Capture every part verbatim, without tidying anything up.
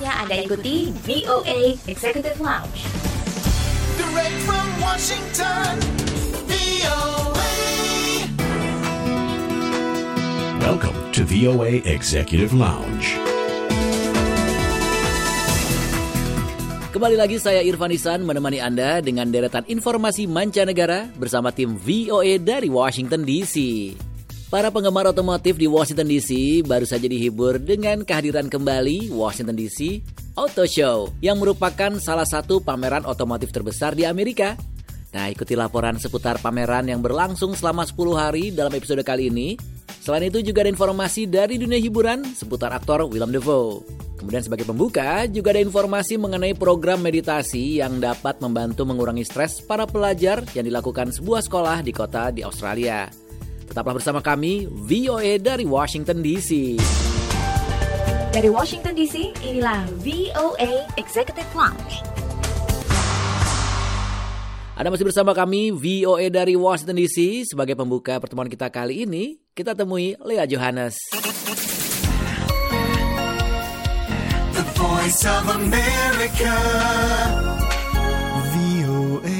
Saatnya Anda ikuti V O A Executive Lounge. Direct from Washington, V O A. Welcome to V O A Executive Lounge. Kembali lagi saya Irfan Ihsan menemani Anda dengan deretan informasi mancanegara bersama tim V O A dari Washington D C. Para penggemar otomotif di Washington D C baru saja dihibur dengan kehadiran kembali Washington D C Auto Show yang merupakan salah satu pameran otomotif terbesar di Amerika. Nah, ikuti laporan seputar pameran yang berlangsung selama sepuluh hari dalam episode kali ini. Selain itu juga ada informasi dari dunia hiburan seputar aktor Willem Dafoe. Kemudian sebagai pembuka juga ada informasi mengenai program meditasi yang dapat membantu mengurangi stres para pelajar yang dilakukan sebuah sekolah di kota di Australia. Tetaplah bersama kami V O A dari Washington D C. Dari Washington D C, inilah V O A Executive Lounge. Anda masih bersama kami V O A dari Washington D C. Sebagai pembuka pertemuan kita kali ini, kita temui Leah Johannes. The Voice of America, V O A.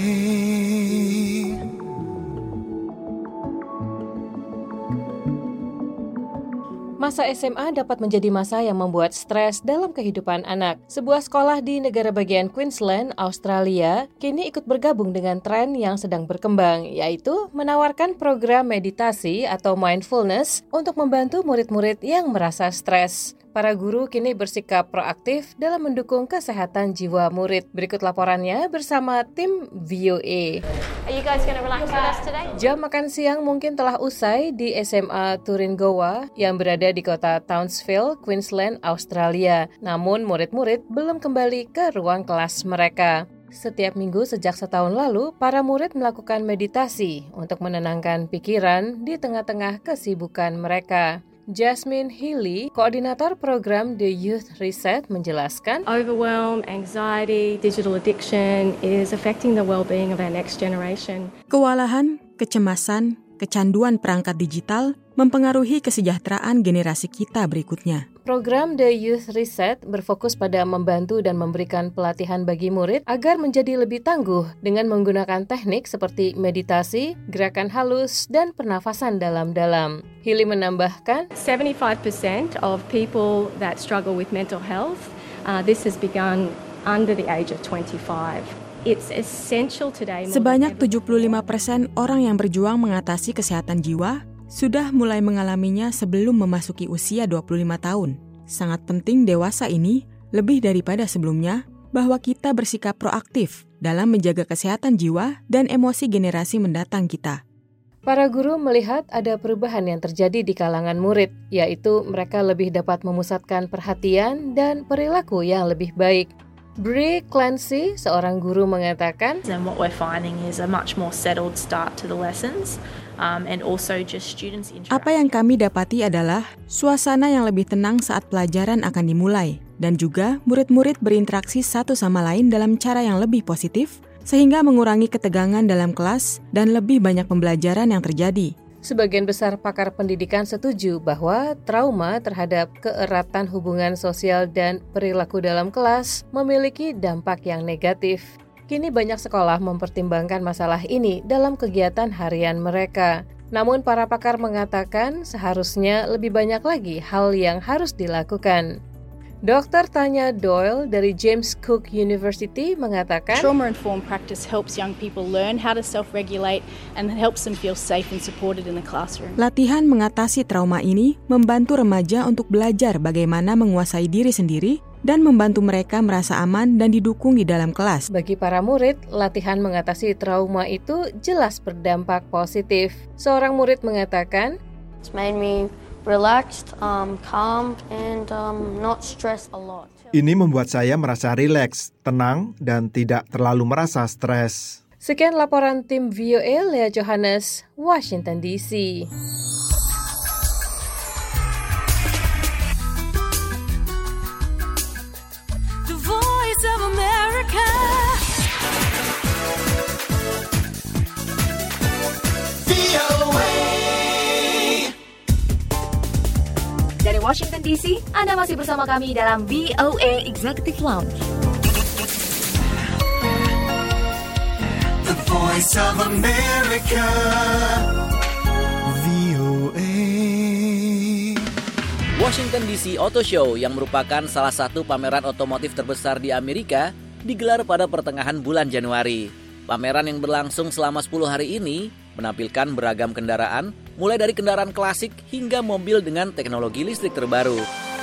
Masa S M A dapat menjadi masa yang membuat stres dalam kehidupan anak. Sebuah sekolah di negara bagian Queensland, Australia, kini ikut bergabung dengan tren yang sedang berkembang, yaitu menawarkan program meditasi atau mindfulness untuk membantu murid-murid yang merasa stres. Para guru kini bersikap proaktif dalam mendukung kesehatan jiwa murid. Berikut laporannya bersama tim V O A. Are you guys going to relax with us today? Jam makan siang mungkin telah usai di S M A Turingowa yang berada di kota Townsville, Queensland, Australia. Namun murid-murid belum kembali ke ruang kelas mereka. Setiap minggu sejak setahun lalu, para murid melakukan meditasi untuk menenangkan pikiran di tengah-tengah kesibukan mereka. Jasmine Healy, koordinator program The Youth Reset, menjelaskan, Overwhelm, anxiety, digital addiction is affecting the well-being of our next generation. Kewalahan, kecemasan, kecanduan perangkat digital mempengaruhi kesejahteraan generasi kita berikutnya. Program The Youth Reset berfokus pada membantu dan memberikan pelatihan bagi murid agar menjadi lebih tangguh dengan menggunakan teknik seperti meditasi, gerakan halus, dan pernafasan dalam-dalam. Healy menambahkan, seventy-five percent of people that struggle with mental health, uh, this has begun under the age of twenty-five. It's essential today. Sebanyak tujuh puluh lima persen orang yang berjuang mengatasi kesehatan jiwa sudah mulai mengalaminya sebelum memasuki usia dua puluh lima tahun. Sangat penting dewasa ini, lebih daripada sebelumnya, bahwa kita bersikap proaktif dalam menjaga kesehatan jiwa dan emosi generasi mendatang kita. Para guru melihat ada perubahan yang terjadi di kalangan murid, yaitu mereka lebih dapat memusatkan perhatian dan perilaku yang lebih baik. Brie Clancy, seorang guru, mengatakan, And what we're finding is a much more settled start to the lessons. Um, and also just students interact. Apa yang kami dapati adalah suasana yang lebih tenang saat pelajaran akan dimulai, dan juga murid-murid berinteraksi satu sama lain dalam cara yang lebih positif, sehingga mengurangi ketegangan dalam kelas dan lebih banyak pembelajaran yang terjadi. Sebagian besar pakar pendidikan setuju bahwa trauma terhadap keeratan hubungan sosial dan perilaku dalam kelas memiliki dampak yang negatif. Kini banyak sekolah mempertimbangkan masalah ini dalam kegiatan harian mereka. Namun para pakar mengatakan seharusnya lebih banyak lagi hal yang harus dilakukan. Doktor Tanya Doyle dari James Cook University mengatakan, Trauma-informed practice helps young people learn how to self-regulate and helps them feel safe and supported in the classroom. Latihan mengatasi trauma ini membantu remaja untuk belajar bagaimana menguasai diri sendiri dan membantu mereka merasa aman dan didukung di dalam kelas. Bagi para murid, latihan mengatasi trauma itu jelas berdampak positif. Seorang murid mengatakan, It's made me relaxed, um, calm, and um, not stressed a lot. Ini membuat saya merasa rileks, tenang, dan tidak terlalu merasa stres. Sekian laporan tim V O A Leah Johannes, Washington D C. The Voice of America, V O A. Washington D C, Anda masih bersama kami dalam V O A Executive Lounge. The Voice of America, V O A. Washington D C Auto Show yang merupakan salah satu pameran otomotif terbesar di Amerika digelar pada pertengahan bulan Januari. Pameran yang berlangsung selama sepuluh hari ini menampilkan beragam kendaraan, mulai dari kendaraan klasik hingga mobil dengan teknologi listrik terbaru.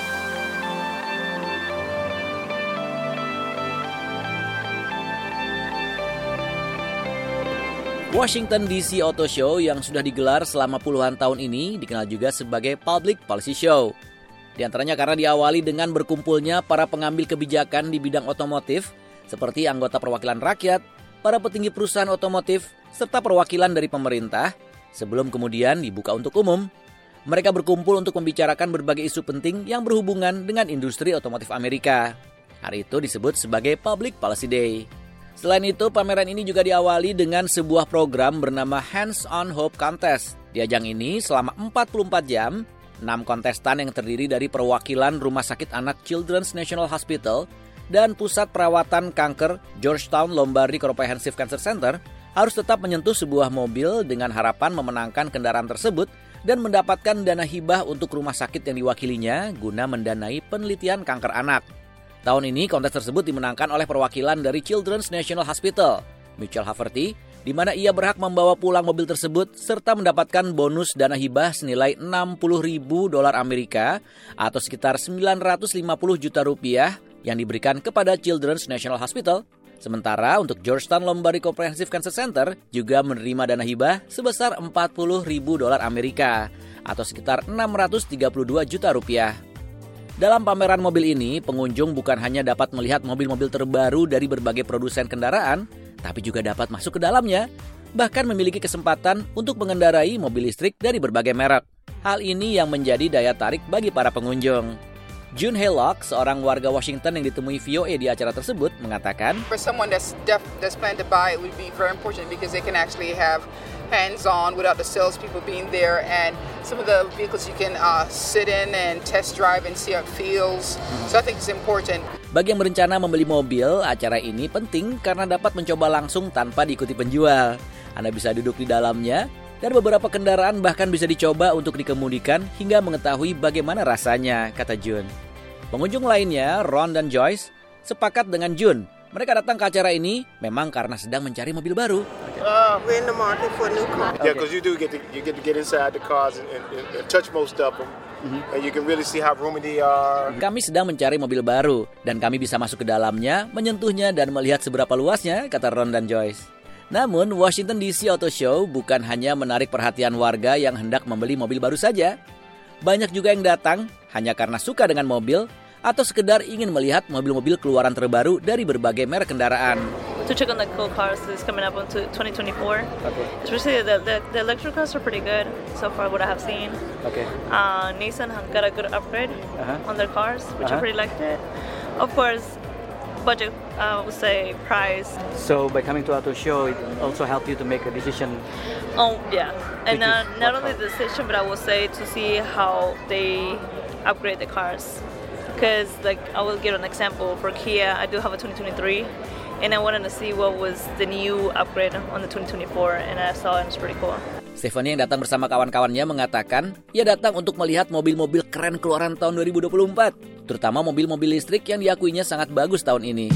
Washington D C Auto Show yang sudah digelar selama puluhan tahun ini dikenal juga sebagai Public Policy Show. Di antaranya karena diawali dengan berkumpulnya para pengambil kebijakan di bidang otomotif seperti anggota perwakilan rakyat, para petinggi perusahaan otomotif, serta perwakilan dari pemerintah sebelum kemudian dibuka untuk umum. Mereka berkumpul untuk membicarakan berbagai isu penting yang berhubungan dengan industri otomotif Amerika. Hari itu disebut sebagai Public Policy Day. Selain itu, pameran ini juga diawali dengan sebuah program bernama Hands on Hope Contest. Di ajang ini, selama empat puluh empat jam, enam kontestan yang terdiri dari perwakilan Rumah Sakit Anak Children's National Hospital dan Pusat Perawatan Kanker Georgetown Lombardi Comprehensive Cancer Center harus tetap menyentuh sebuah mobil dengan harapan memenangkan kendaraan tersebut dan mendapatkan dana hibah untuk rumah sakit yang diwakilinya guna mendanai penelitian kanker anak. Tahun ini kontes tersebut dimenangkan oleh perwakilan dari Children's National Hospital, Mitchell Haverty, di mana ia berhak membawa pulang mobil tersebut serta mendapatkan bonus dana hibah senilai enam puluh ribu dolar Amerika atau sekitar sembilan ratus lima puluh juta rupiah yang diberikan kepada Children's National Hospital. Sementara untuk Georgetown Lombardi Comprehensive Cancer Center juga menerima dana hibah sebesar empat puluh ribu dolar Amerika atau sekitar enam ratus tiga puluh dua juta rupiah. Dalam pameran mobil ini, pengunjung bukan hanya dapat melihat mobil-mobil terbaru dari berbagai produsen kendaraan, tapi juga dapat masuk ke dalamnya, bahkan memiliki kesempatan untuk mengendarai mobil listrik dari berbagai merek. Hal ini yang menjadi daya tarik bagi para pengunjung. June Haylock, seorang warga Washington yang ditemui V O A di acara tersebut, mengatakan, For someone that's deaf, that's planning to buy, it would be very important because they can actually have hands-on without the salespeople being there, and some of the vehicles you can uh, sit in and test drive and see how it feels. So I think it's important. Bagi yang berencana membeli mobil, acara ini penting karena dapat mencoba langsung tanpa diikuti penjual. Anda bisa duduk di dalamnya, dan beberapa kendaraan bahkan bisa dicoba untuk dikemudikan hingga mengetahui bagaimana rasanya, kata June. Pengunjung lainnya, Ron dan Joyce, sepakat dengan June. Mereka datang ke acara ini memang karena sedang mencari mobil baru. Uh, we're in the market for a new car. Yeah, because you do get to you get to get inside the cars and, and, and touch most of them, mm-hmm. and you can really see how roomy they are. Kami sedang mencari mobil baru dan kami bisa masuk ke dalamnya, menyentuhnya dan melihat seberapa luasnya, kata Ron dan Joyce. Namun, Washington D C Auto Show bukan hanya menarik perhatian warga yang hendak membeli mobil baru saja. Banyak juga yang datang hanya karena suka dengan mobil atau sekedar ingin melihat mobil-mobil keluaran terbaru dari berbagai merek kendaraan. To check on the cool cars that's coming up into twenty twenty-four. Okay. Especially the, the the electric cars are pretty good so far what I have seen. Okay. Uh, Nissan got a good upgrade uh-huh. on their cars, which uh-huh. I really liked it. Of course, budget, I would say price. So by coming to Auto Show, it also helped you to make a decision? Oh yeah, and uh, not only the decision, but I would say to see how they upgrade the cars. Because like I will give an example for Kia, I do have a twenty twenty-three, and I wanted to see what was the new upgrade on the twenty twenty-four, and I saw it, and it's pretty cool. Stephanie yang datang bersama kawan-kawannya mengatakan, ia datang untuk melihat mobil-mobil keren keluaran tahun dua ribu dua puluh empat, terutama mobil-mobil listrik yang diakuinya sangat bagus tahun ini.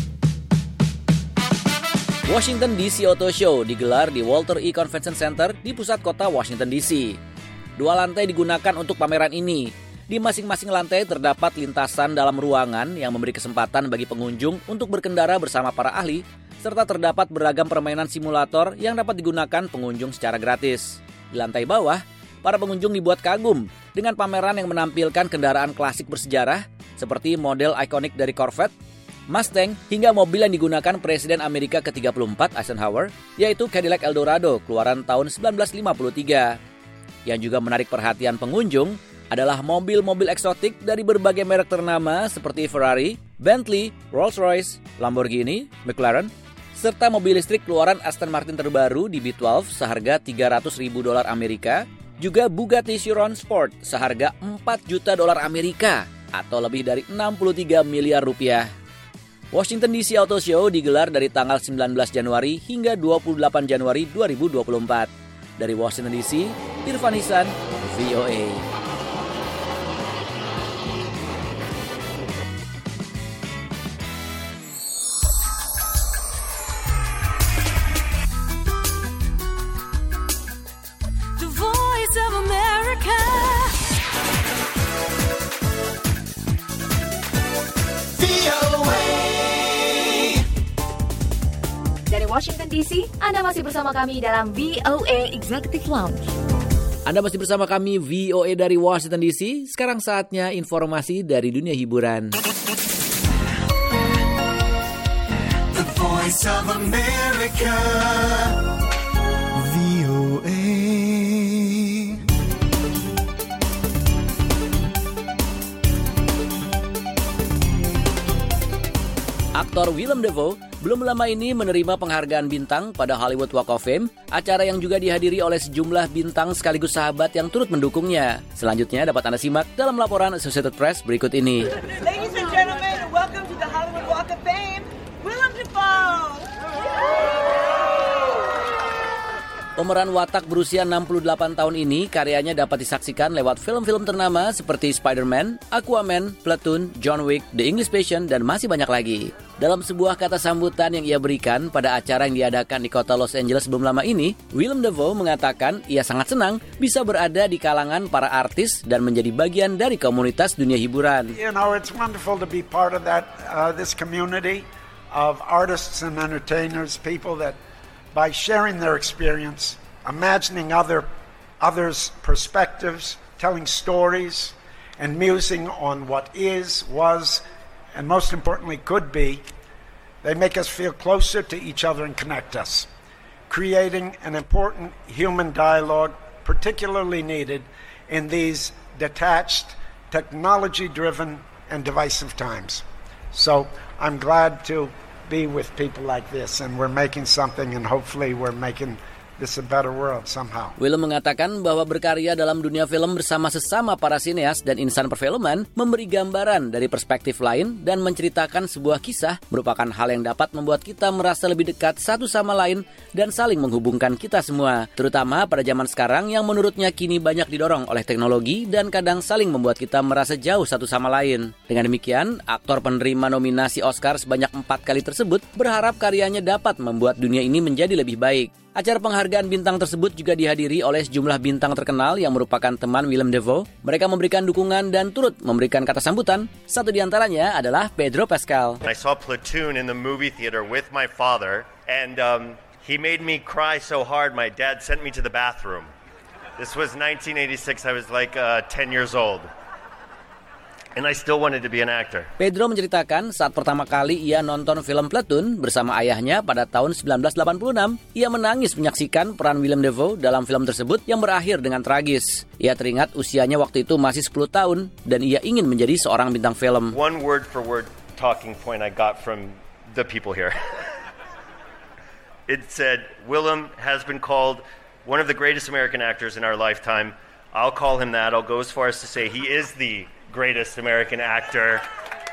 Washington D C Auto Show digelar di Walter E. Convention Center di pusat kota Washington D C. Dua lantai digunakan untuk pameran ini. Di masing-masing lantai terdapat lintasan dalam ruangan yang memberi kesempatan bagi pengunjung untuk berkendara bersama para ahli, serta terdapat beragam permainan simulator yang dapat digunakan pengunjung secara gratis. Di lantai bawah, para pengunjung dibuat kagum dengan pameran yang menampilkan kendaraan klasik bersejarah seperti model ikonik dari Corvette, Mustang, hingga mobil yang digunakan Presiden Amerika ke tiga puluh empat Eisenhower, yaitu Cadillac Eldorado keluaran tahun sembilan belas lima puluh tiga. Yang juga menarik perhatian pengunjung adalah mobil-mobil eksotik dari berbagai merek ternama seperti Ferrari, Bentley, Rolls-Royce, Lamborghini, McLaren, serta mobil listrik keluaran Aston Martin terbaru di B dua belas seharga tiga ratus ribu dolar Amerika juga Bugatti Chiron Sport seharga empat juta dolar Amerika atau lebih dari enam puluh tiga miliar rupiah. Washington D C Auto Show digelar dari tanggal sembilan belas Januari hingga dua puluh delapan Januari dua ribu dua puluh empat. Dari Washington D C, Irfan Ihsan, V O A. The Voice of America. V O A. Dari Washington D C, Anda masih bersama kami dalam V O A Executive Lounge. Anda masih bersama kami V O A dari Washington D C. Sekarang saatnya informasi dari dunia hiburan. The Voice of America. V O A. Aktor Willem Dafoe belum lama ini menerima penghargaan bintang pada Hollywood Walk of Fame, acara yang juga dihadiri oleh sejumlah bintang sekaligus sahabat yang turut mendukungnya. Selanjutnya dapat Anda simak dalam laporan Associated Press berikut ini. Ladies and gentlemen, welcome to the Hollywood Walk of Fame, Willem Dafoe. Pemeran watak berusia enam puluh delapan tahun ini karyanya dapat disaksikan lewat film-film ternama seperti Spider-Man, Aquaman, Platoon, John Wick, The English Patient, dan masih banyak lagi. Dalam sebuah kata sambutan yang ia berikan pada acara yang diadakan di kota Los Angeles belum lama ini, Willem Dafoe mengatakan ia sangat senang bisa berada di kalangan para artis dan menjadi bagian dari komunitas dunia hiburan. You know, it's wonderful to be part of that uh, this community of artists and entertainers, people that by sharing their experience, imagining other others' perspectives, telling stories, and musing on what is, was, and most importantly could be, they make us feel closer to each other and connect us, creating an important human dialogue particularly needed in these detached, technology-driven, and divisive times. So I'm glad to be with people like this, and we're making something, and hopefully we're making this a better world somehow. Willem mengatakan bahwa berkarya dalam dunia film bersama sesama para sineas dan insan perfilman memberi gambaran dari perspektif lain dan menceritakan sebuah kisah merupakan hal yang dapat membuat kita merasa lebih dekat satu sama lain dan saling menghubungkan kita semua, terutama pada zaman sekarang yang menurutnya kini banyak didorong oleh teknologi dan kadang saling membuat kita merasa jauh satu sama lain. Dengan demikian, aktor penerima nominasi Oscar sebanyak empat kali tersebut berharap karyanya dapat membuat dunia ini menjadi lebih baik. Acara penghargaan bintang tersebut juga dihadiri oleh sejumlah bintang terkenal yang merupakan teman Willem Dafoe. Mereka memberikan dukungan dan turut memberikan kata sambutan. Satu di antaranya adalah Pedro Pascal. I saw Platoon in the movie theater with my father, and um, he made me cry so hard my dad sent me to the bathroom. This was nineteen eighty-six, I was like uh, ten years old. And I still wanted to be an actor. Pedro menceritakan saat pertama kali ia nonton film Platoon bersama ayahnya pada tahun sembilan belas delapan puluh enam, ia menangis menyaksikan peran Willem Dafoe dalam film tersebut yang berakhir dengan tragis. Ia teringat usianya waktu itu masih sepuluh tahun dan ia ingin menjadi seorang bintang film. One word for word talking point I got from the people here. It said, Willem has been called one of the greatest American actors in our lifetime. I'll call him that. I'll go as far as to say he is the greatest American actor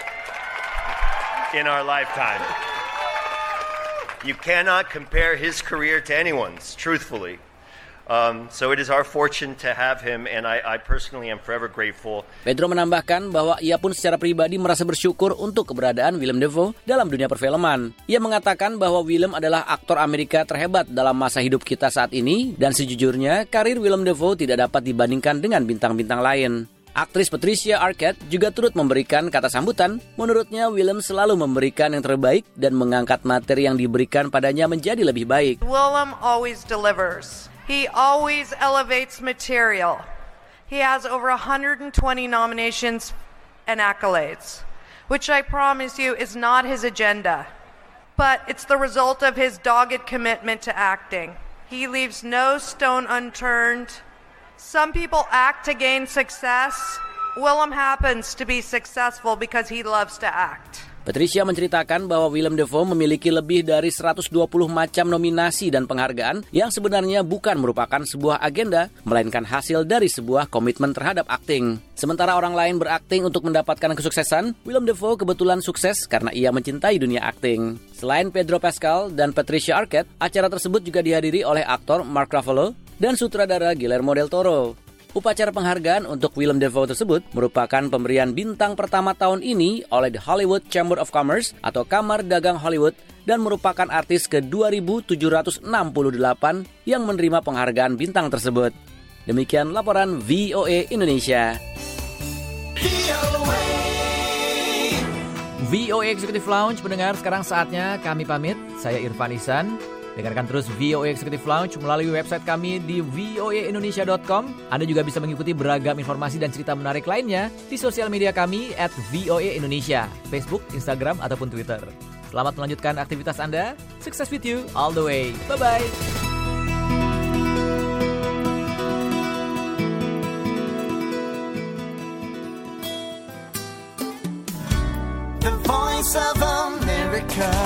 in our lifetime. You cannot compare his career to anyone's, truthfully. Um, so it is our fortune to have him, and I, I personally am forever grateful. Pedro menambahkan bahwa ia pun secara pribadi merasa bersyukur untuk keberadaan Willem Dafoe dalam dunia perfilman. Ia mengatakan bahwa Willem adalah aktor Amerika terhebat dalam masa hidup kita saat ini, dan sejujurnya karir Willem Dafoe tidak dapat dibandingkan dengan bintang-bintang lain. Aktris Patricia Arquette juga turut memberikan kata sambutan. Menurutnya, Willem selalu memberikan yang terbaik dan mengangkat materi yang diberikan padanya menjadi lebih baik. Willem always delivers. He always elevates material. He has over one hundred twenty nominations and accolades, which I promise you is not his agenda, but it's the result of his dogged commitment to acting. He leaves no stone unturned. Some people act to gain success. Willem happens to be successful because he loves to act. Patricia menceritakan bahwa Willem Dafoe memiliki lebih dari seratus dua puluh macam nominasi dan penghargaan yang sebenarnya bukan merupakan sebuah agenda, melainkan hasil dari sebuah komitmen terhadap akting. Sementara orang lain berakting untuk mendapatkan kesuksesan, Willem Dafoe kebetulan sukses karena ia mencintai dunia akting. Selain Pedro Pascal dan Patricia Arquette, acara tersebut juga dihadiri oleh aktor Mark Ruffalo dan sutradara Guillermo del Toro. Upacara penghargaan untuk Willem Dafoe tersebut merupakan pemberian bintang pertama tahun ini oleh The Hollywood Chamber of Commerce atau Kamar Dagang Hollywood dan merupakan artis ke dua ribu tujuh ratus enam puluh delapan yang menerima penghargaan bintang tersebut. Demikian laporan V O A Indonesia. V O A Executive Lounge, pendengar, sekarang saatnya kami pamit. Saya Irfan Ihsan. Dengarkan terus V O A Executive Lounge melalui website kami di v o a indonesia dot com. Anda juga bisa mengikuti beragam informasi dan cerita menarik lainnya di sosial media kami at V O A Indonesia, Facebook, Instagram, ataupun Twitter. Selamat melanjutkan aktivitas Anda. Success with you all the way. Bye-bye. The Voice of America.